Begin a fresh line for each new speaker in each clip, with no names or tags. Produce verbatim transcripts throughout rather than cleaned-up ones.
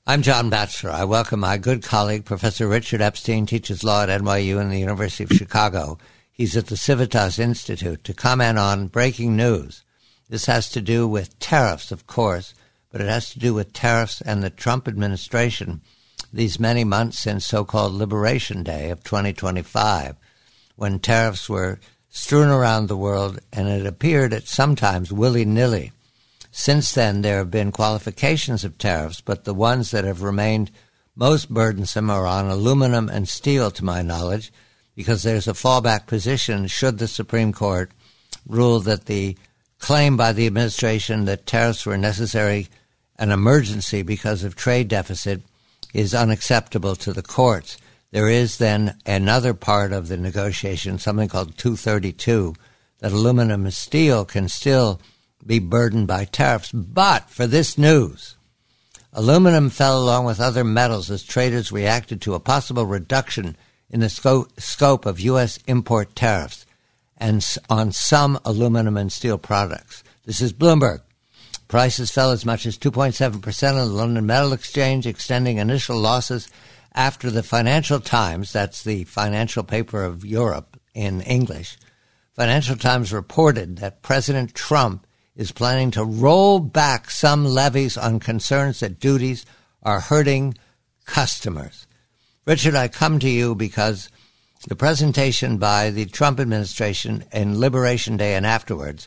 I'm John Batchelor. I welcome my good colleague, Professor Richard Epstein, teaches law at N Y U and the University of Chicago. He's at the Civitas Institute to comment on breaking news. This has to do with tariffs, of course, but it has to do with tariffs and the Trump administration these many months since so-called Liberation Day of twenty twenty-five, when tariffs were strewn around the world and it appeared at sometimes willy-nilly. Since then, there have been qualifications of tariffs, but the ones that have remained most burdensome are on aluminum and steel, to my knowledge, because there's a fallback position should the Supreme Court rule that the claim by the administration that tariffs were necessary, an emergency because of trade deficit, is unacceptable to the courts. There is then another part of the negotiation, something called two thirty-two, that aluminum and steel can still be burdened by tariffs. But for this news, aluminum fell along with other metals as traders reacted to a possible reduction in the scope, scope of U S import tariffs and on some aluminum and steel products. This is Bloomberg. Prices fell as much as two point seven percent on the London Metal Exchange, extending initial losses after the Financial Times, that's the financial paper of Europe in English, Financial Times reported that President Trump is planning to roll back some levies on concerns that duties are hurting customers. Richard, I come to you because the presentation by the Trump administration in Liberation Day and afterwards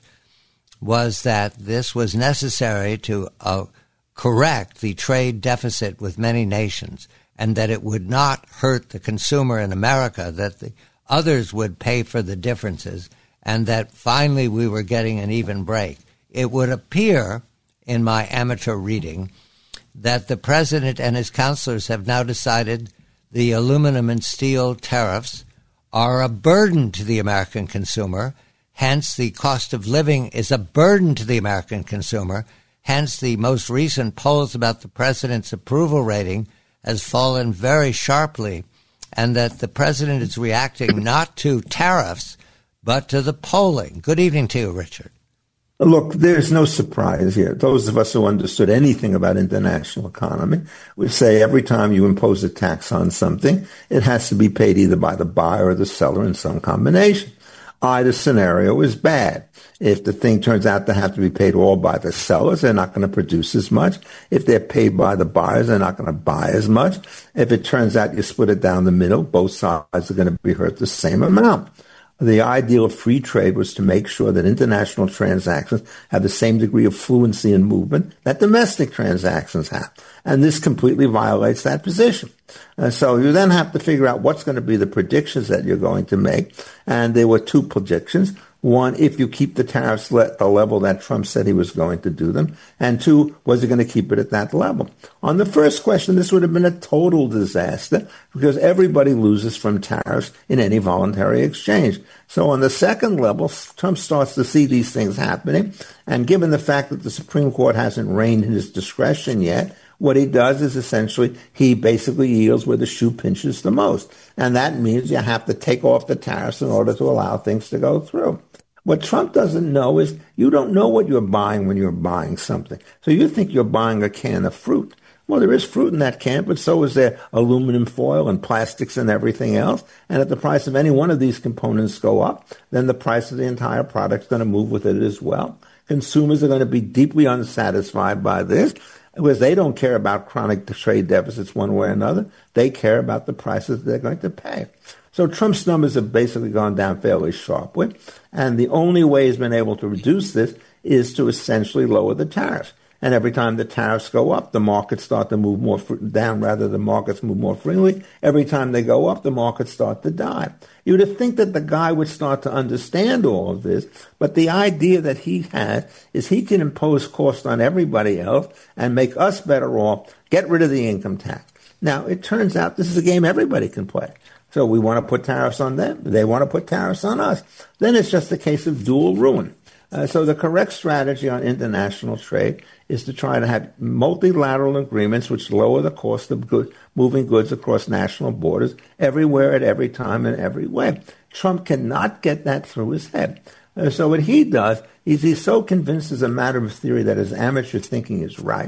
was that this was necessary to uh, correct the trade deficit with many nations and that it would not hurt the consumer in America, that the others would pay for the differences, and that finally we were getting an even break. It would appear, in my amateur reading, that the president and his counselors have now decided the aluminum and steel tariffs are a burden to the American consumer. Hence, the cost of living is a burden to the American consumer. Hence, the most recent polls about the president's approval rating has fallen very sharply, and that the president is reacting not to tariffs, but to the polling. Good evening to you, Richard.
Look, there's no surprise here. Those of us who understood anything about international economy would say every time you impose a tax on something, it has to be paid either by the buyer or the seller in some combination. Either scenario is bad. If the thing turns out to have to be paid all by the sellers, they're not going to produce as much. If they're paid by the buyers, they're not going to buy as much. If it turns out you split it down the middle, both sides are going to be hurt the same amount. The ideal of free trade was to make sure that international transactions have the same degree of fluency and movement that domestic transactions have. And this completely violates that position. Uh, so you then have to figure out what's going to be the predictions that you're going to make. And there were two predictions. One, if you keep the tariffs at the level that Trump said he was going to do them. And two, was he going to keep it at that level? On the first question, this would have been a total disaster because everybody loses from tariffs in any voluntary exchange. So on the second level, Trump starts to see these things happening. And given the fact that the Supreme Court hasn't reigned in his discretion yet, what he does is essentially he basically yields where the shoe pinches the most. And that means you have to take off the tariffs in order to allow things to go through. What Trump doesn't know is you don't know what you're buying when you're buying something. So you think you're buying a can of fruit. Well, there is fruit in that can, but so is there aluminum foil and plastics and everything else. And if the price of any one of these components go up, then the price of the entire product is going to move with it as well. Consumers are going to be deeply unsatisfied by this because they don't care about chronic trade deficits one way or another. They care about the prices they're going to pay. So Trump's numbers have basically gone down fairly sharply. And the only way he's been able to reduce this is to essentially lower the tariffs. And every time the tariffs go up, the markets start to move more fr- down, rather the markets move more freely. Every time they go up, the markets start to die. You would think that the guy would start to understand all of this, but the idea that he has is he can impose costs on everybody else and make us better off, get rid of the income tax. Now, it turns out this is a game everybody can play. So we want to put tariffs on them. They want to put tariffs on us. Then it's just a case of dual ruin. Uh, so the correct strategy on international trade is to try to have multilateral agreements which lower the cost of good, moving goods across national borders everywhere at every time in every way. Trump cannot get that through his head. Uh, so what he does is he's so convinced as a matter of theory that his amateur thinking is right.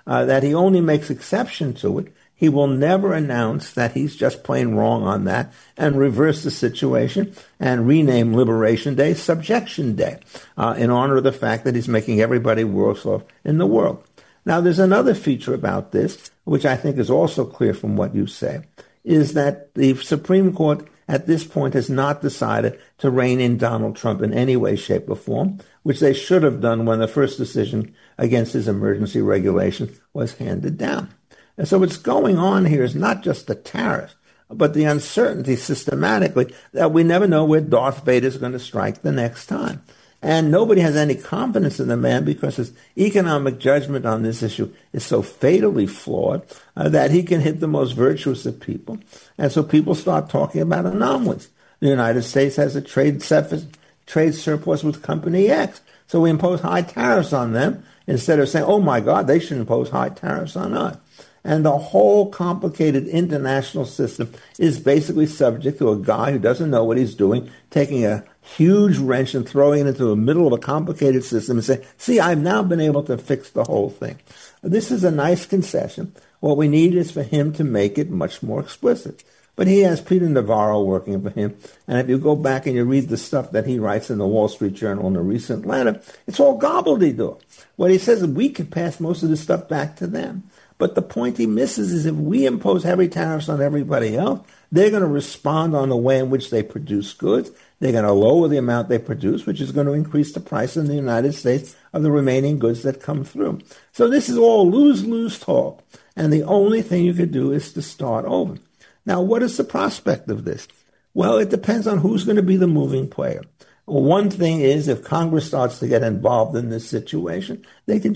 uh, that he only makes exception to it. He will never announce that he's just plain wrong on that and reverse the situation and rename Liberation Day Subjection Day uh, in honor of the fact that he's making everybody worse off in the world. Now, there's another feature about this, which I think is also clear from what you say, is that the Supreme Court at this point has not decided to rein in Donald Trump in any way, shape, or form, which they should have done when the first decision against his emergency regulation was handed down. And so what's going on here is not just the tariffs, but the uncertainty systematically that we never know where Darth Vader is going to strike the next time. And nobody has any confidence in the man because his economic judgment on this issue is so fatally flawed uh, that he can hit the most virtuous of people. And so people start talking about anomalies. The United States has a trade, surplus, trade surplus with Company X. So we impose high tariffs on them instead of saying, oh, my God, they should impose high tariffs on us. And the whole complicated international system is basically subject to a guy who doesn't know what he's doing, taking a huge wrench and throwing it into the middle of a complicated system and saying, see, I've now been able to fix the whole thing. This is a nice concession. What we need is for him to make it much more explicit. But he has Peter Navarro working for him. And if you go back and you read the stuff that he writes in the Wall Street Journal in a recent letter, it's all gobbledygook. What he says is we can pass most of this stuff back to them. But the point he misses is if we impose heavy tariffs on everybody else, they're going to respond on the way in which they produce goods. They're going to lower the amount they produce, which is going to increase the price in the United States of the remaining goods that come through. So this is all lose-lose talk. And the only thing you could do is to start over. Now, what is the prospect of this? Well, it depends on who's going to be the moving player. Well, one thing is if Congress starts to get involved in this situation, they can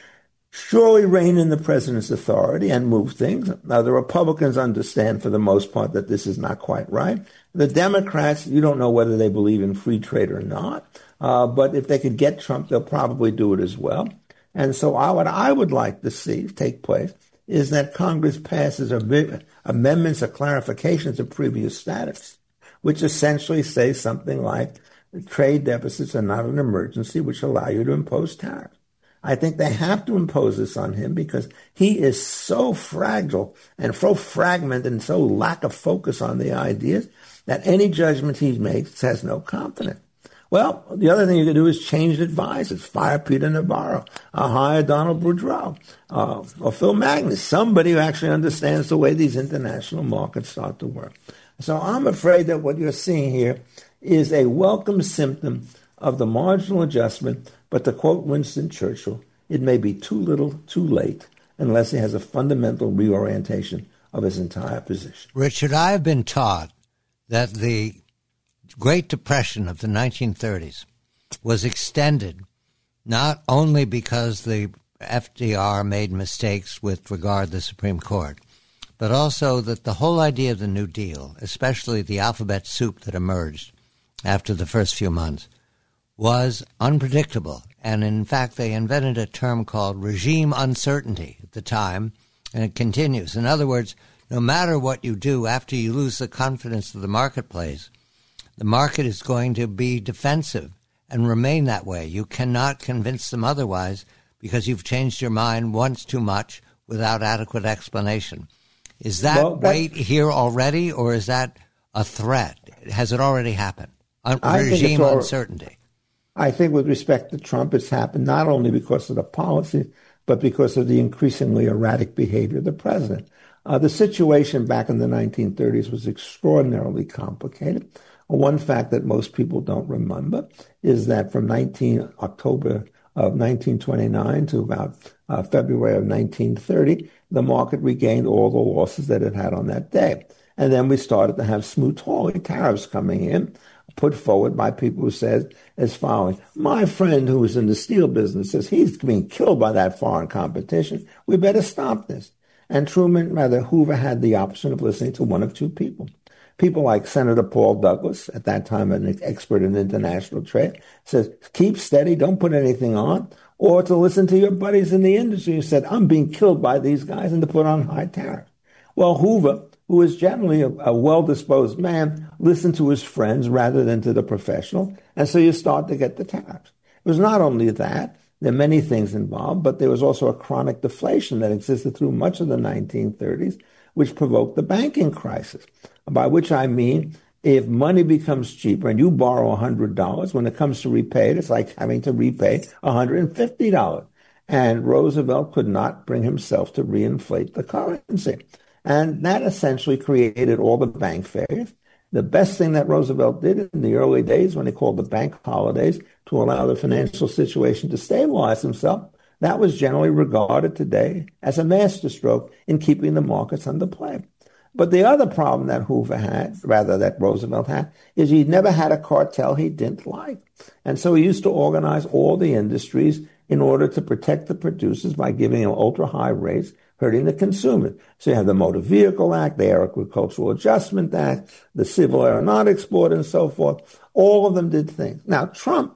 surely rein in the president's authority and move things. Now, the Republicans understand for the most part that this is not quite right. The Democrats, you don't know whether they believe in free trade or not, uh, but if they could get Trump, they'll probably do it as well. And so I, what I would like to see take place is that Congress passes a, amendments or clarifications of previous statutes, which essentially say something like trade deficits are not an emergency, which allow you to impose tariffs. I think they have to impose this on him because he is so fragile and so fragmented and so lack of focus on the ideas that any judgment he makes has no confidence. Well, the other thing you can do is change advisors, fire Peter Navarro, uh, hire Donald Boudreaux, uh, or Phil Magnus, somebody who actually understands the way these international markets start to work. So I'm afraid that what you're seeing here is a welcome symptom of the marginal adjustment, but to quote Winston Churchill, it may be too little, too late, unless he has a fundamental reorientation of his entire position.
Richard, I have been taught that the Great Depression of the nineteen thirties was extended not only because the F D R made mistakes with regard to the Supreme Court, but also that the whole idea of the New Deal, especially the alphabet soup that emerged after the first few months, was unpredictable. And in fact, they invented a term called regime uncertainty at the time, and it continues. In other words, no matter what you do after you lose the confidence of the marketplace, the market is going to be defensive and remain that way. You cannot convince them otherwise because you've changed your mind once too much without adequate explanation. Is that
well,
weight here already, or is that a threat? Has it already happened? Un- regime
all,
uncertainty.
I think with respect to Trump, it's happened not only because of the policy, but because of the increasingly erratic behavior of the president. Uh, the situation back in the nineteen thirties was extraordinarily complicated. One fact that most people don't remember is that from nineteen October of nineteen twenty-nine to about uh, February of nineteen thirty, the market regained all the losses that it had on that day. And then we started to have Smoot-Hawley tariffs coming in, put forward by people who said as following: my friend who is in the steel business says he's being killed by that foreign competition. We better stop this. And Truman, rather, Hoover had the option of listening to one of two people. People like Senator Paul Douglas, at that time an expert in international trade, says, keep steady, don't put anything on. Or to listen to your buddies in the industry who said, I'm being killed by these guys, and to put on high tariffs. Well, Hoover, who is generally a, a well-disposed man, listened to his friends rather than to the professional, and so you start to get the tariffs. It was not only that. There are many things involved, but there was also a chronic deflation that existed through much of the nineteen thirties, which provoked the banking crisis, by which I mean if money becomes cheaper and you borrow one hundred dollars, when it comes to repay it, it's like having to repay one hundred fifty dollars. And Roosevelt could not bring himself to reinflate the currency. And that essentially created all the bank failures. The best thing that Roosevelt did in the early days, when he called the bank holidays to allow the financial situation to stabilize himself, that was generally regarded today as a masterstroke in keeping the markets under play. But the other problem that Hoover had, rather that Roosevelt had, is he never had a cartel he didn't like. And so he used to organize all the industries in order to protect the producers by giving them ultra-high rates, hurting the consumer. So you have the Motor Vehicle Act, the Agricultural Adjustment Act, the Civil Aeronautics Board, and so forth. All of them did things. Now, Trump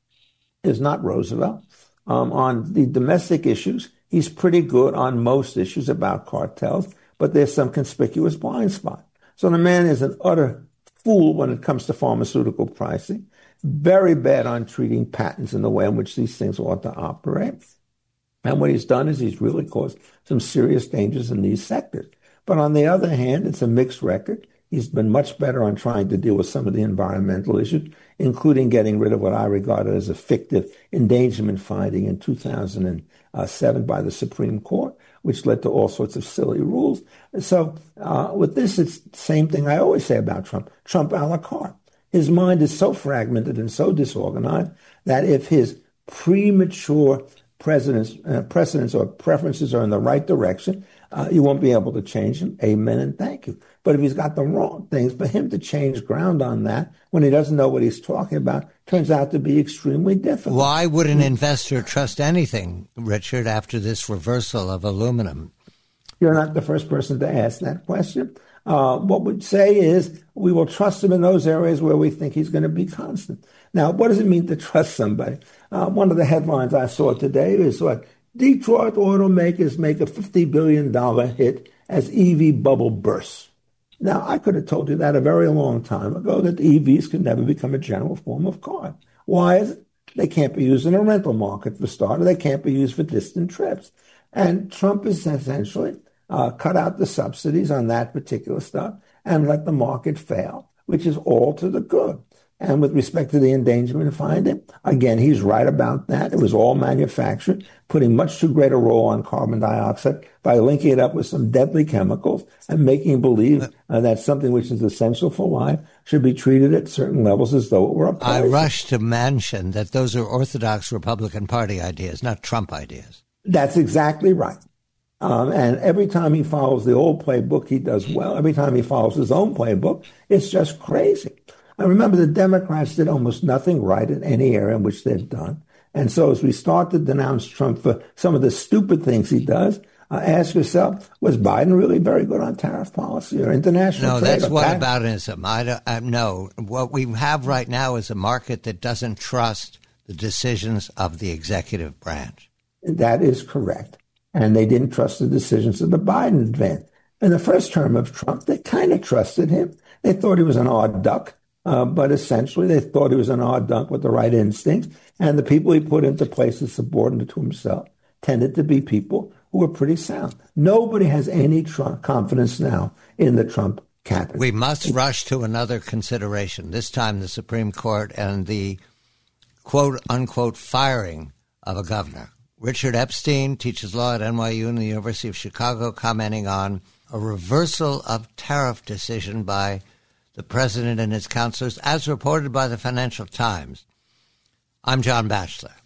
is not Roosevelt. Um, on the domestic issues, he's pretty good on most issues about cartels, but there's some conspicuous blind spot. So the man is an utter fool when it comes to pharmaceutical pricing, very bad on treating patents in the way in which these things ought to operate. And what he's done is he's really caused some serious dangers in these sectors. But on the other hand, it's a mixed record. He's been much better on trying to deal with some of the environmental issues, including getting rid of what I regarded as a fictive endangerment finding in two thousand seven by the Supreme Court, which led to all sorts of silly rules. So uh, with this, it's the same thing I always say about Trump. Trump a la carte. His mind is so fragmented and so disorganized that if his premature presidents, uh, precedents or preferences are in the right direction, uh, you won't be able to change him. Amen and thank you. But if he's got the wrong things, for him to change ground on that when he doesn't know what he's talking about turns out to be extremely difficult.
Why would an investor trust anything, Richard, after this reversal of aluminum?
You're not the first person to ask that question. Uh, what we'd say is we will trust him in those areas where we think he's going to be constant. Now, what does it mean to trust somebody? Uh, one of the headlines I saw today is what Detroit automakers make a fifty billion dollars hit as E V bubble bursts. Now, I could have told you that a very long time ago, that E Vs could never become a general form of car. Why is it? They can't be used in a rental market for starters. They can't be used for distant trips. And Trump is essentially uh, cut out the subsidies on that particular stuff and let the market fail, which is all to the good. And with respect to the endangerment finding, again, he's right about that. It was all manufactured, putting much too great a role on carbon dioxide by linking it up with some deadly chemicals and making believe uh, that something which is essential for life should be treated at certain levels as though it were a poison.
I rush to mention that those are Orthodox Republican Party ideas, not Trump ideas.
That's exactly right. Um, and every time he follows the old playbook, he does well. Every time he follows his own playbook, it's just crazy. I remember the Democrats did almost nothing right in any area in which they've done. And so as we start to denounce Trump for some of the stupid things he does, uh, ask yourself, was Biden really very good on tariff policy or international
no,
trade?
No, that's
what
aboutism. I don't, I, no, what we have right now is a market that doesn't trust the decisions of the executive branch.
That is correct. And they didn't trust the decisions of the Biden advance. In the first term of Trump, they kind of trusted him. They thought he was an odd duck. Uh, but essentially, they thought he was an odd duck with the right instincts. And the people he put into places subordinate to himself tended to be people who were pretty sound. Nobody has any tr- confidence now in the Trump cabinet.
We must rush to another consideration, this time the Supreme Court and the quote-unquote firing of a governor. Richard Epstein teaches law at N Y U and the University of Chicago, commenting on a reversal of tariff decision by the president and his counselors, as reported by the Financial Times. I'm John Batchelor.